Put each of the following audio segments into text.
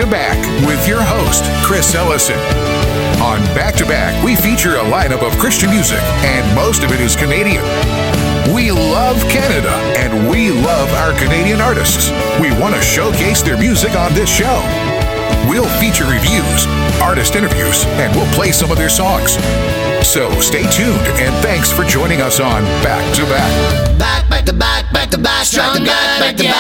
to Back with your host, Chris Ellison. On Back to Back, we feature a lineup of Christian music, and most of it is Canadian. We love Canada, and we love our Canadian artists. We want to showcase their music on this show. We'll feature reviews, artist interviews, and we'll play some of their songs. So stay tuned, and thanks for joining us on Back to Back. Back to back, back to back, stronger together.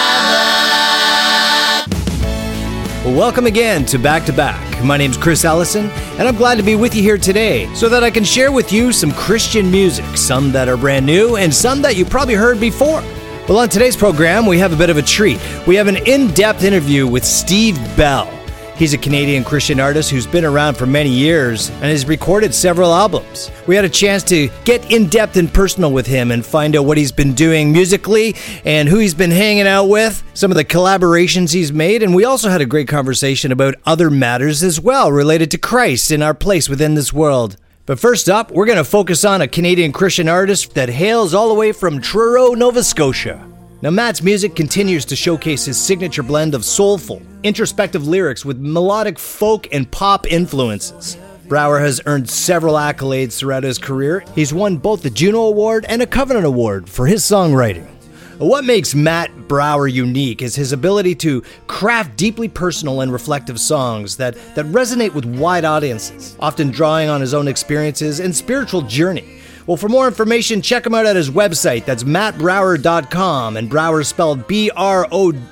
Well, welcome again to Back to Back. My name's Chris Ellison, and I'm glad to be with you here today so that I can share with you some Christian music, some that are brand new and some that you probably heard before. Well, on today's program, we have a bit of a treat. We have an in-depth interview with Steve Bell. He's a Canadian Christian artist who's been around for many years and has recorded several albums. We had a chance to get in-depth and personal with him and find out what he's been doing musically and who he's been hanging out with, some of the collaborations he's made, and we also had a great conversation about other matters as well related to Christ and our place within this world. But first up, we're going to focus on a Canadian Christian artist that hails all the way from Truro, Nova Scotia. Now, Matt's music continues to showcase his signature blend of soulful, introspective lyrics with melodic folk and pop influences. Brower has earned several accolades throughout his career. He's won both the Juno Award and a Covenant Award for his songwriting. What makes Matt Brower unique is his ability to craft deeply personal and reflective songs that resonate with wide audiences, often drawing on his own experiences and spiritual journey. Well, for more information, check him out at his website. That's mattbrower.com, and Brower spelled Brouwer.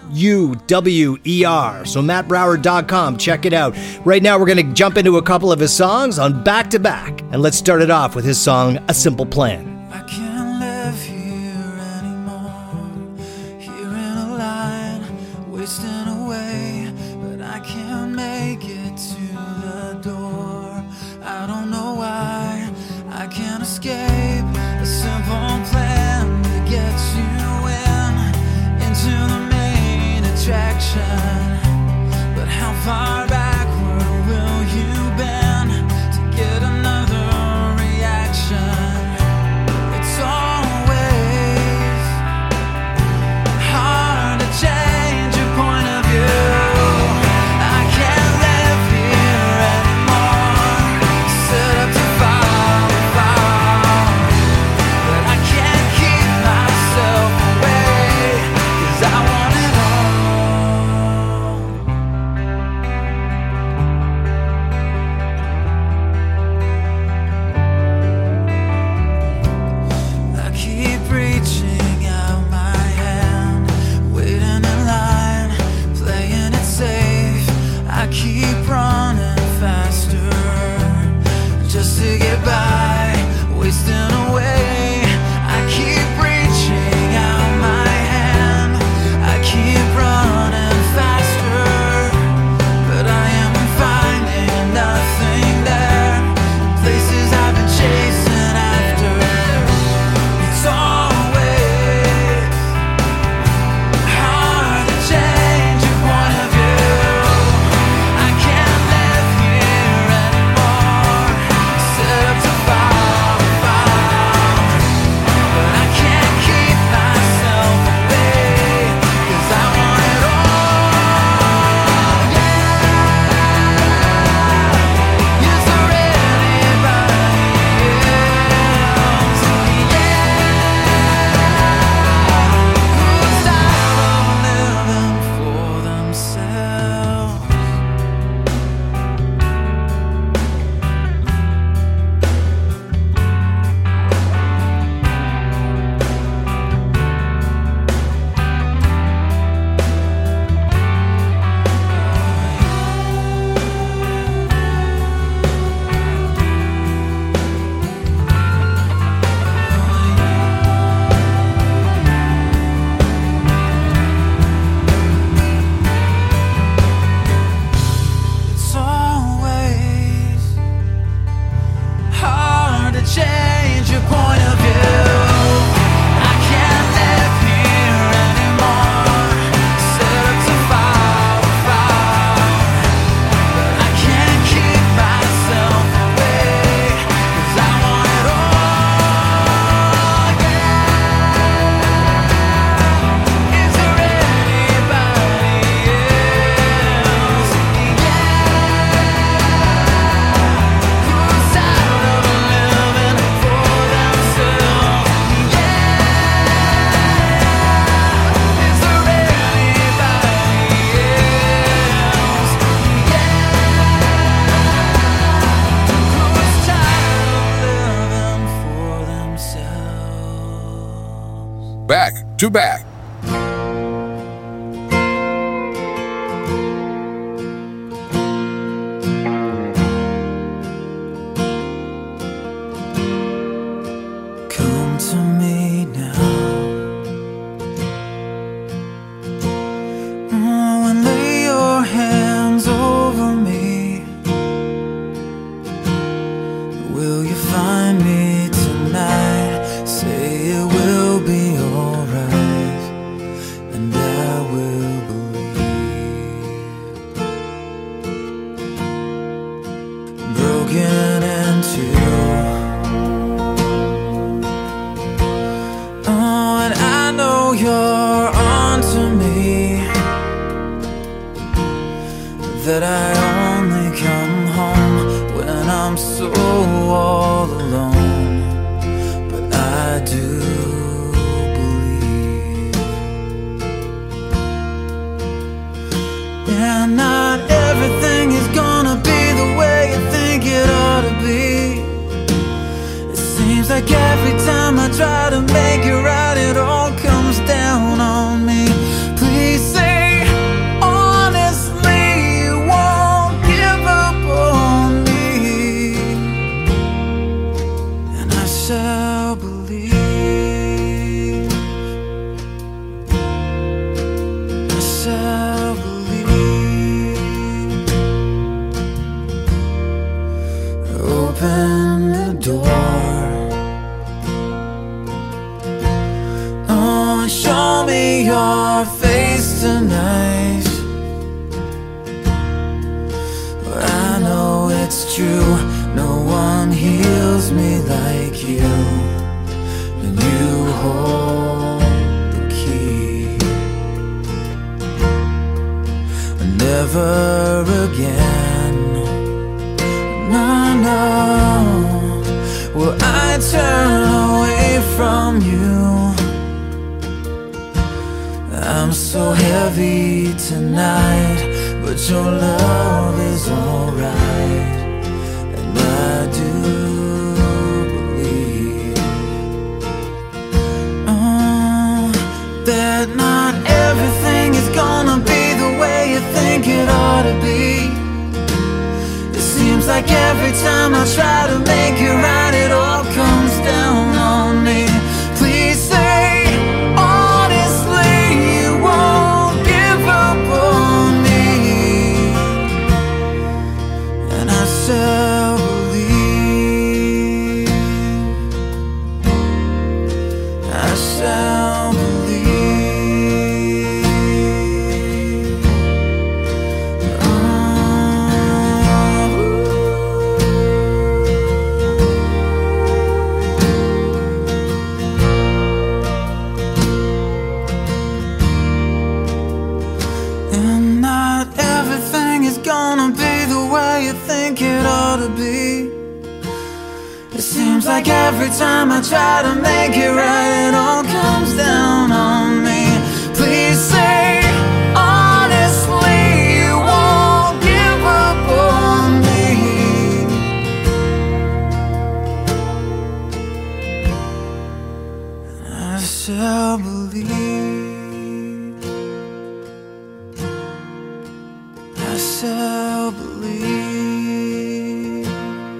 So mattbrower.com, check it out. Right now, we're going to jump into a couple of his songs on Back to Back, and let's start it off with his song, A Simple Plan. I can't live here anymore, here in a line, wasting away, but I can't make it to the door. I don't know why I can't escape a simple plan to get you into the main attraction. But how far backward will you bend to get another reaction? It's always hard to change your point of view. I can't live here anymore, set up to fall. to Back. Come to me now, and lay your hands over me. Will you find me tonight? Say it will be alright, and I will believe. Broken into, and I know you're onto me, that I only come home when I'm so all alone, but I do believe. Yeah, not everything is gonna be the way you think it ought to be. It seems like every time I try to make it right, it all comes down on me. Please say honestly you won't give up on me, and I shall believe. I shall believe. Open the door. Oh, show me your face tonight. I know it's true, no one heals me like you, and you hold the key. Never again, no, will I turn away from you. I'm so heavy tonight, but your love is alright, and I do believe that not everything is gonna be the way you think it ought to be. It seems like every time I try to make it right, it all comes down on me. Please say honestly you won't give up on me, and I shall believe. I shall believe. And not everything is gonna be the way you think it ought to be. It seems like every time I try to make it right, it all comes down on me. Please say honestly you won't give up on me, I shall believe. I shall believe.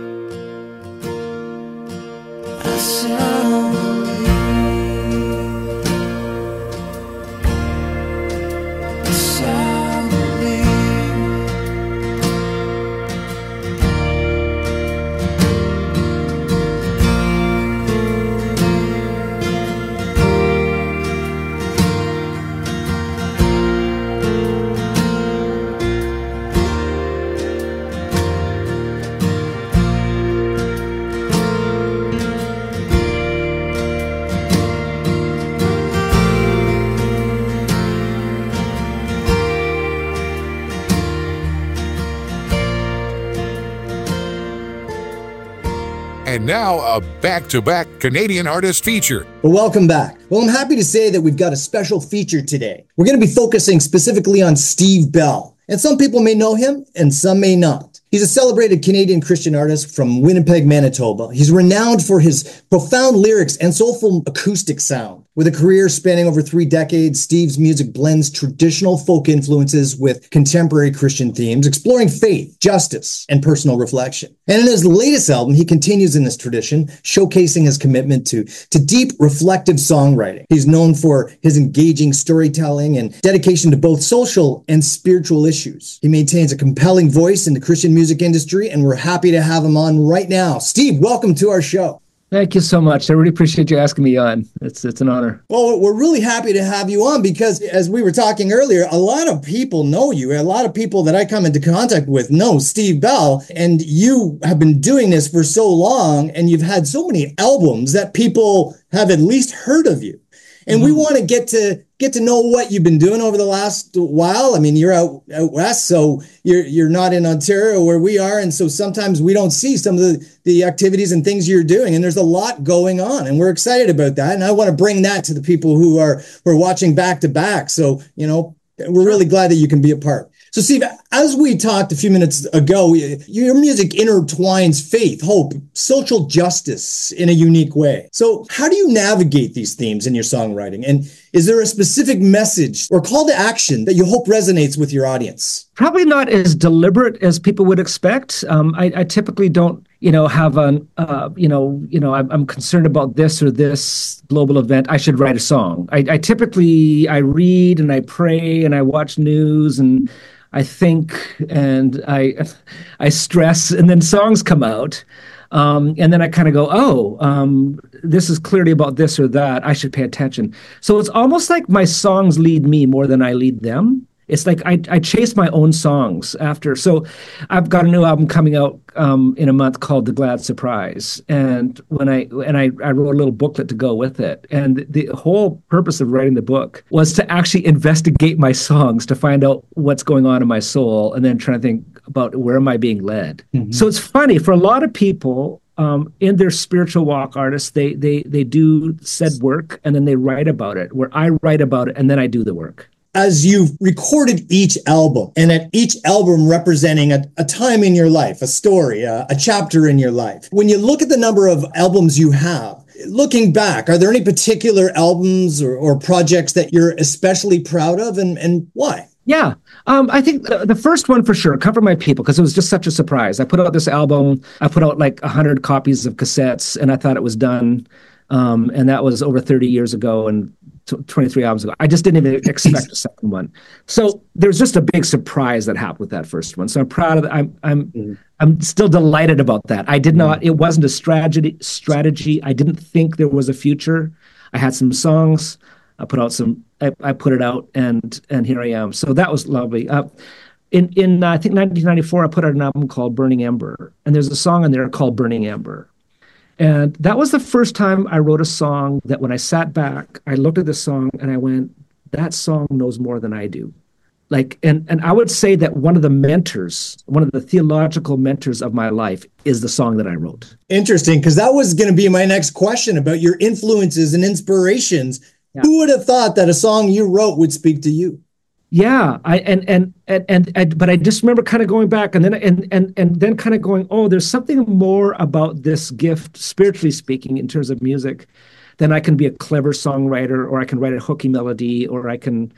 I shall believe. I shall believe. And now, a back-to-back Canadian artist feature. Well, welcome back. Well, I'm happy to say that we've got a special feature today. We're going to be focusing specifically on Steve Bell. And some people may know him and some may not. He's a celebrated Canadian Christian artist from Winnipeg, Manitoba. He's renowned for his profound lyrics and soulful acoustic sound. With a career spanning over 3 decades, Steve's music blends traditional folk influences with contemporary Christian themes, exploring faith, justice, and personal reflection. And in his latest album, he continues in this tradition, showcasing his commitment to deep, reflective songwriting. He's known for his engaging storytelling and dedication to both social and spiritual issues. He maintains a compelling voice in the Christian music industry, and we're happy to have him on right now. Steve, welcome to our show. Thank you so much. I really appreciate you asking me on. It's an honor. Well, we're really happy to have you on because, as we were talking earlier, a lot of people know you. A lot of people that I come into contact with know Steve Bell, and you have been doing this for so long, and you've had so many albums that people have at least heard of you. And we want to get to know what you've been doing over the last while. I mean, you're out west, so you're not in Ontario where we are, and so sometimes we don't see some of the activities and things you're doing. And there's a lot going on, and we're excited about that. And I want to bring that to the people who are watching back to back. So we're really glad that you can be a part. So, Steve, as we talked a few minutes ago, your music intertwines faith, hope, social justice in a unique way. So how do you navigate these themes in your songwriting? And is there a specific message or call to action that you hope resonates with your audience? Probably not as deliberate as people would expect. I typically don't, have I'm concerned about this or this global event. I should write a song. I typically read and I pray and I watch news and I think and I stress, and then songs come out. And then I kind of go, this is clearly about this or that. I should pay attention. So it's almost like my songs lead me more than I lead them. It's like I chase my own songs after. So I've got a new album coming out in a month called The Glad Surprise. And I wrote a little booklet to go with it. And the whole purpose of writing the book was to actually investigate my songs, to find out what's going on in my soul, and then try to think about where am I being led. Mm-hmm. So it's funny, for a lot of people, in their spiritual walk, artists, they do said work and then they write about it, where I write about it and then I do the work. As you've recorded each album, and at each album representing a time in your life, a story, a chapter in your life, when you look at the number of albums you have, looking back, are there any particular albums or projects that you're especially proud of, and why? Yeah, I think the first one for sure, Comfort My People, because it was just such a surprise. I put out this album, I put out like 100 copies of cassettes, and I thought it was done. And that was over 30 years ago and 23 albums ago. I just didn't even expect a second one. So there was just a big surprise that happened with that first one. So I'm proud of it. I'm still delighted about that. I did not, it wasn't a strategy. I didn't think there was a future. I had some songs. I put it out and here I am. So that was lovely. In I think 1994, I put out an album called Burning Ember. And there's a song on there called Burning Ember. And that was the first time I wrote a song that when I sat back, I looked at the song and I went, that song knows more than I do. And I would say that one of the theological mentors of my life is the song that I wrote. Interesting, because that was going to be my next question about your influences and inspirations. Yeah. Who would have thought that a song you wrote would speak to you? Yeah, but I just remember kind of going back and then kind of going, oh, there's something more about this gift, spiritually speaking, in terms of music, than I can be a clever songwriter, or I can write a hooky melody, or I can,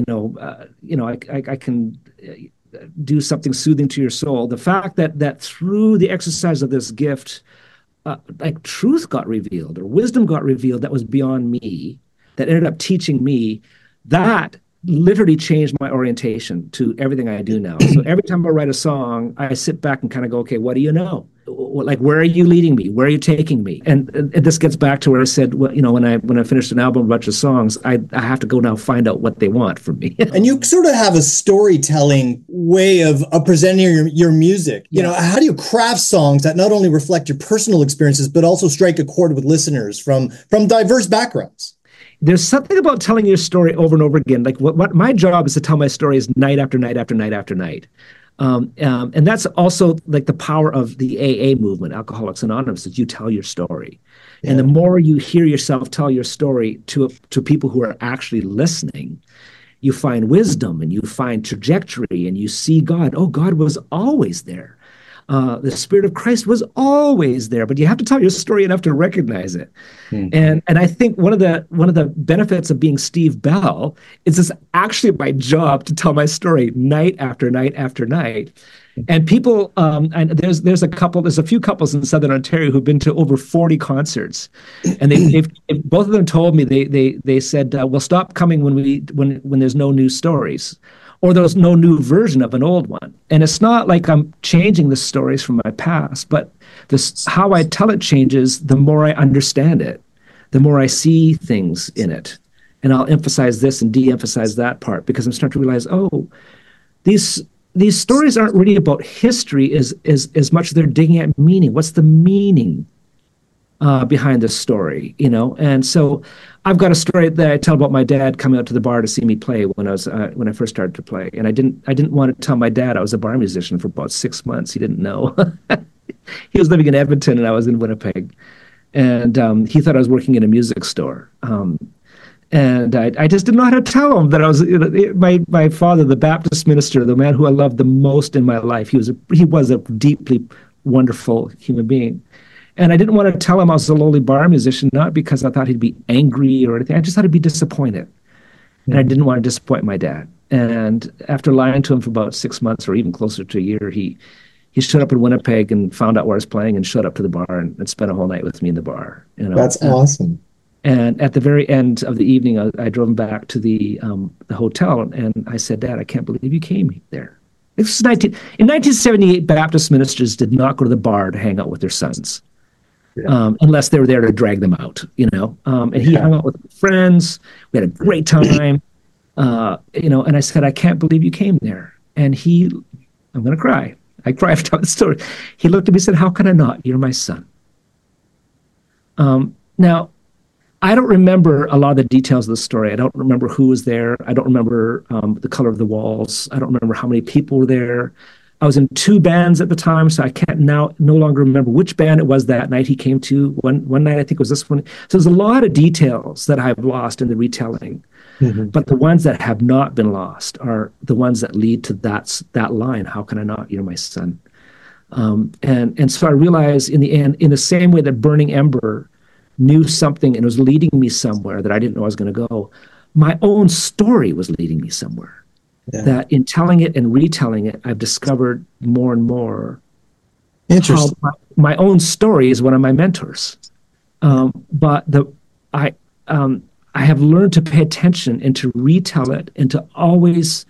I can do something soothing to your soul. The fact that through the exercise of this gift, like truth got revealed or wisdom got revealed that was beyond me, that ended up teaching me, that literally changed my orientation to everything I do now. So every time I write a song, I sit back and kind of go, okay, what do you know? Like, where are you leading me? Where are you taking me? And this gets back to where I said, well, when I finished an album, a bunch of songs, I have to go now find out what they want from me. And you sort of have a storytelling way of presenting your music. How do you craft songs that not only reflect your personal experiences, but also strike a chord with listeners from diverse backgrounds? There's something about telling your story over and over again. Like what my job is to tell my stories night after night after night after night. And that's also like the power of the AA movement, Alcoholics Anonymous, that you tell your story. Yeah. And the more you hear yourself tell your story to people who are actually listening, you find wisdom and you find trajectory and you see God. Oh, God was always there. The Spirit of Christ was always there, but you have to tell your story enough to recognize it. And I think one of the benefits of being Steve Bell is it's actually my job to tell my story night after night after night. And people, and there's a few couples in Southern Ontario who've been to over 40 concerts, and they've both of them told me they said we'll stop coming when there's no new stories, or there's no new version of an old one. And it's not like I'm changing the stories from my past, but how I tell it changes the more I understand it, the more I see things in it, and I'll emphasize this and de-emphasize that part because I'm starting to realize, these stories aren't really about history as much as they're digging at meaning. What's the meaning behind the story, And so I've got a story that I tell about my dad coming out to the bar to see me play when I first started to play. And I didn't want to tell my dad I was a bar musician for about 6 months. He didn't know. He was living in Edmonton and I was in Winnipeg. And he thought I was working in a music store. And I just didn't know how to tell him that I was my father, the Baptist minister, the man who I loved the most in my life. He was a deeply wonderful human being. And I didn't want to tell him I was a lowly bar musician, not because I thought he'd be angry or anything. I just thought he'd be disappointed. And I didn't want to disappoint my dad. And after lying to him for about 6 months or even closer to a year, he showed up in Winnipeg and found out where I was playing and showed up to the bar and spent a whole night with me in the bar. That's awesome. And at the very end of the evening, I drove him back to the hotel, and I said, "Dad, I can't believe you came there." In 1978, Baptist ministers did not go to the bar to hang out with their sons, unless they were there to drag them out, And he hung out with friends. We had a great time, And I said, "I can't believe you came there." And I'm going to cry. I cry after telling the story. He looked at me and said, "How can I not? You're my son." Now, I don't remember a lot of the details of the story. I don't remember who was there. I don't remember the color of the walls. I don't remember how many people were there. I was in 2 bands at the time, so I can't no longer remember which band it was that night he came to. One night, I think it was this one. So there's a lot of details that I've lost in the retelling. But the ones that have not been lost are the ones that lead to that line, "How can I not? You're my son." And so I realized in the end, in the same way that Burning Ember knew something and was leading me somewhere that I didn't know I was going to go, my own story was leading me somewhere. That in telling it and retelling it, I've discovered more and more how my own story is one of my mentors. But I have learned to pay attention and to retell it and to always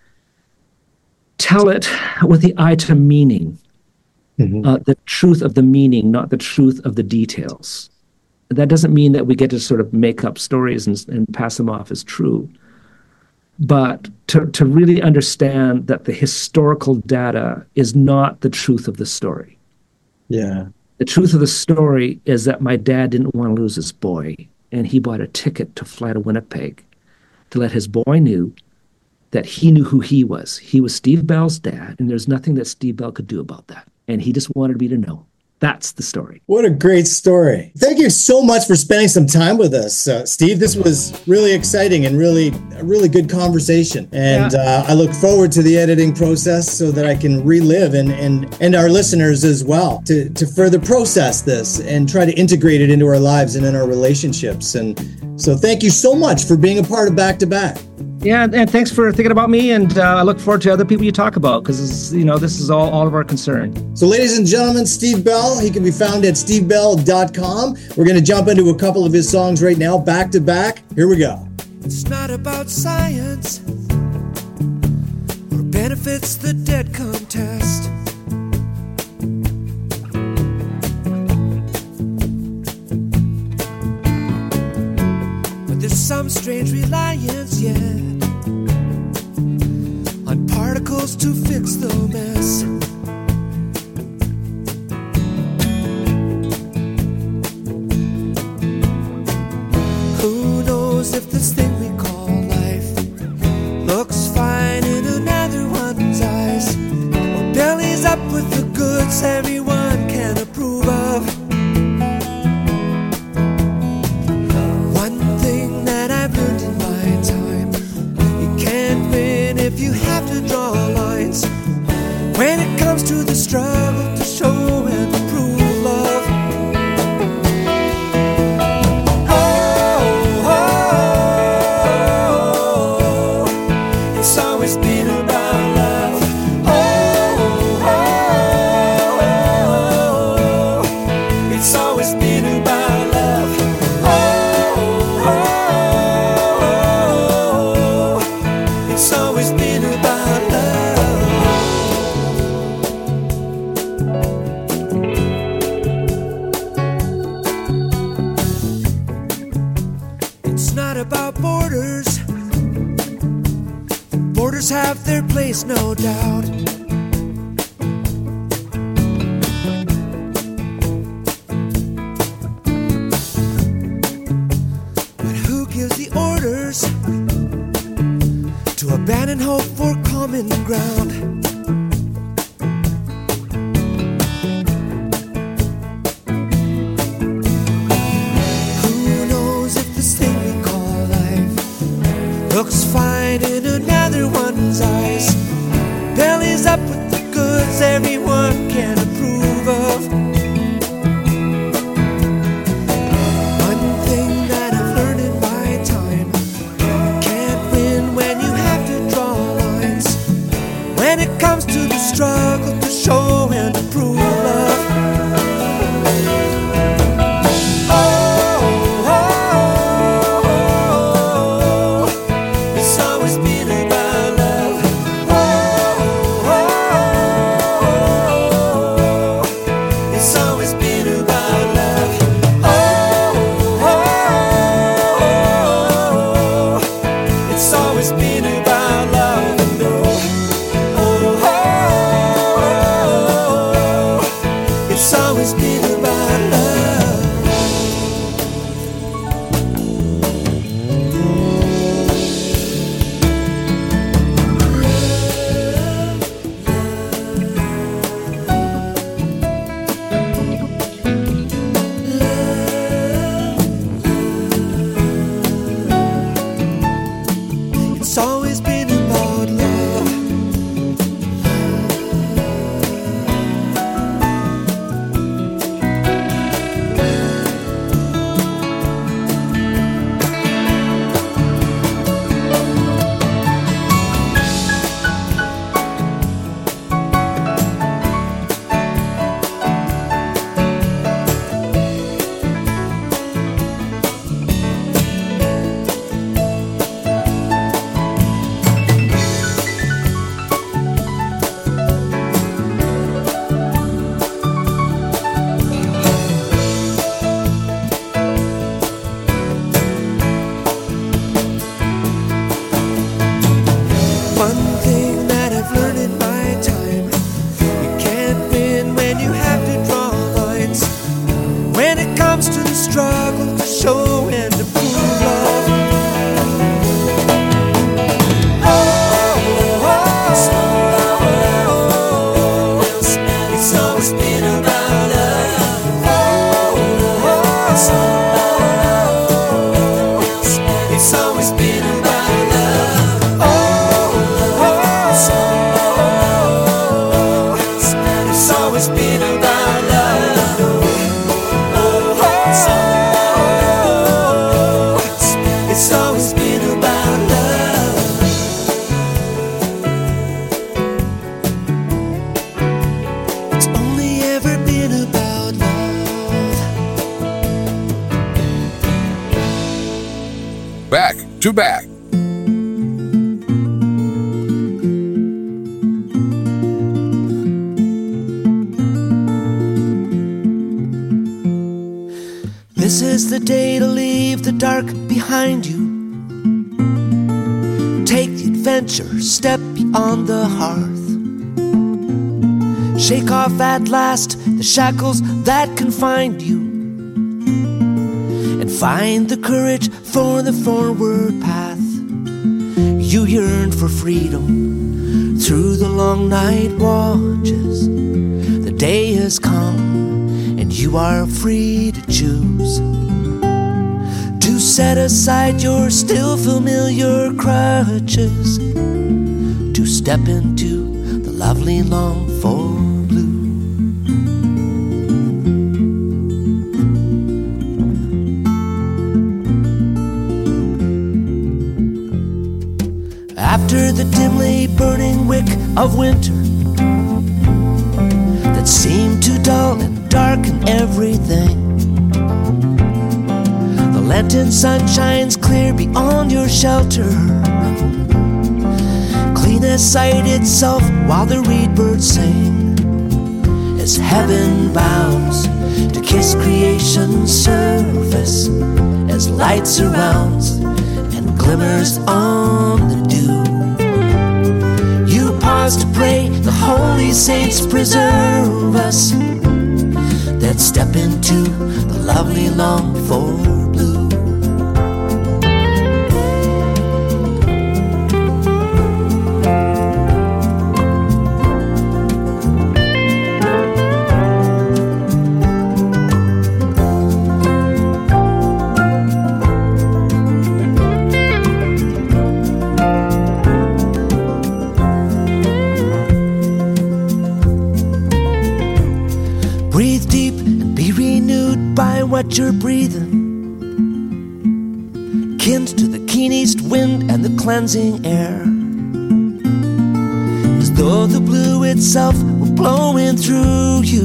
tell it with the eye to meaning, the truth of the meaning, not the truth of the details. That doesn't mean that we get to sort of make up stories and pass them off as true, but to really understand that the historical data is not the truth of the story. Yeah. The truth of the story is that my dad didn't want to lose his boy, and he bought a ticket to fly to Winnipeg to let his boy know that he knew who he was. He was Steve Bell's dad, and there's nothing that Steve Bell could do about that. And he just wanted me to know. That's the story. What a great story. Thank you so much for spending some time with us, Steve. This was really exciting and a really good conversation. And I look forward to the editing process so that I can relive and our listeners as well to further process this and try to integrate it into our lives and in our relationships. And so thank you so much for being a part of Back to Back. Yeah, and thanks for thinking about me, and I look forward to other people you talk about, because this is all of our concern. So ladies and gentlemen, Steve Bell, he can be found at stevebell.com. We're going to jump into a couple of his songs right now, back to back. Here we go. It's not about science or benefits the dead contest. There's some strange reliance yet on particles to fix the mess. Who knows if this thing we call life looks fine in another one's eyes, or bellies up with the goods everyone can approve of. If you have to draw lines when it comes to the struggle their place, no doubt. But who gives the orders to abandon hope for common ground? Who knows if this thing we call life looks fine in another one's eyes? Bellies up with the goods everyone can approve of. One thing that I've learned in my time: you can't win when you have to draw lines. When it comes to the struggle to show and to prove love. It's always been about love. It's always been about love. It's always been about love. It's always been about love. It's always been about love. One thing that I've learned in my time: you can't win when you have to draw lines. When it comes to the struggle to show and to prove love. It's always been about love. It's always been about love. It's always been about love. It's always been about love. It's only ever been about love. Back to back. This is the day to leave the dark behind you. Take the adventure, step beyond the hearth. Shake off at last the shackles that confined you, and find the courage for the forward path. You yearn for freedom through the long night watches. The day has come, and you are free to choose to set aside your still familiar crutches, to step into the lovely long for blue. After the dimly burning wick of winter that seemed to dull and darken everything, the Lenten sun shines clear beyond your shelter, clean as sight itself, while the reed birds sing, as heaven bows to kiss creation's surface, as light surrounds and glimmers on the dew. us to pray, the holy saints preserve us, then step into the lovely longed-for blue. Breathe deep and be renewed by what you're breathing. Kin to the keen east wind and the cleansing air. As though the blue itself were blowing through you.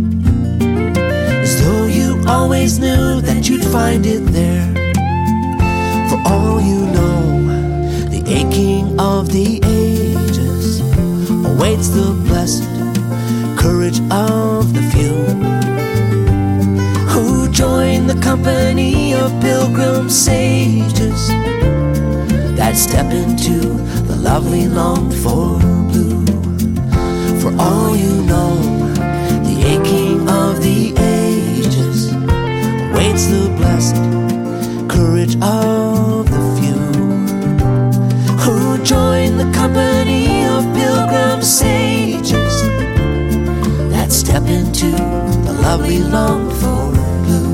As though you always knew that you'd find it there. For all you know, the aching of the ages awaits the blessed courage of the few who join the company of pilgrim sages that step into the lovely longed-for blue. For all you know, the aching of the ages awaits the blessed courage of the few who join the company of pilgrim sages that step into the lovely longed-for blue.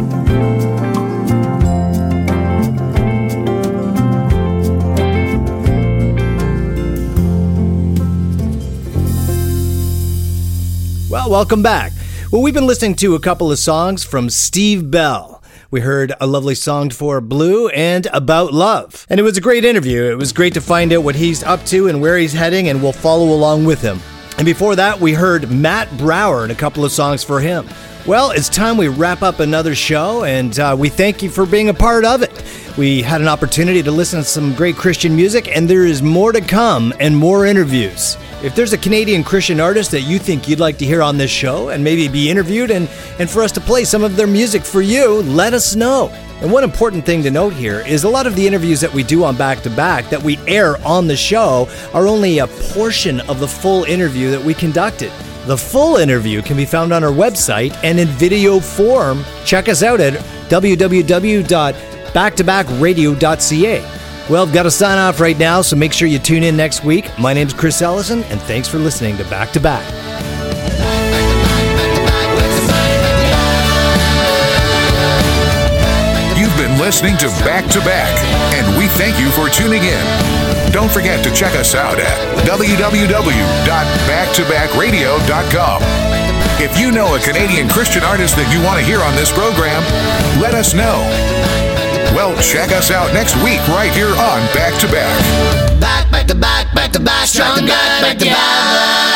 Well, welcome back. Well, we've been listening to a couple of songs from Steve Bell. We heard A Lovely Longed-for Blue and About Love. And it was a great interview. It was great to find out what he's up to and where he's heading, and we'll follow along with him. And before that, we heard Matt Brower and a couple of songs for him. Well, it's time we wrap up another show, and we thank you for being a part of it. We had an opportunity to listen to some great Christian music, and there is more to come and more interviews. If there's a Canadian Christian artist that you think you'd like to hear on this show and maybe be interviewed and for us to play some of their music for you, let us know. And one important thing to note here is a lot of the interviews that we do on Back to Back that we air on the show are only a portion of the full interview that we conducted. The full interview can be found on our website and in video form. Check us out at www.backtobackradio.ca. Well, I've got to sign off right now, so make sure you tune in next week. My name's Chris Ellison, and thanks for listening to Back to Back. You've been listening to Back to Back, and we thank you for tuning in. Don't forget to check us out at www.backtobackradio.com. If you know a Canadian Christian artist that you want to hear on this program, let us know. Well, check us out next week right here on Back to Back. Back to back, back to back, strong together.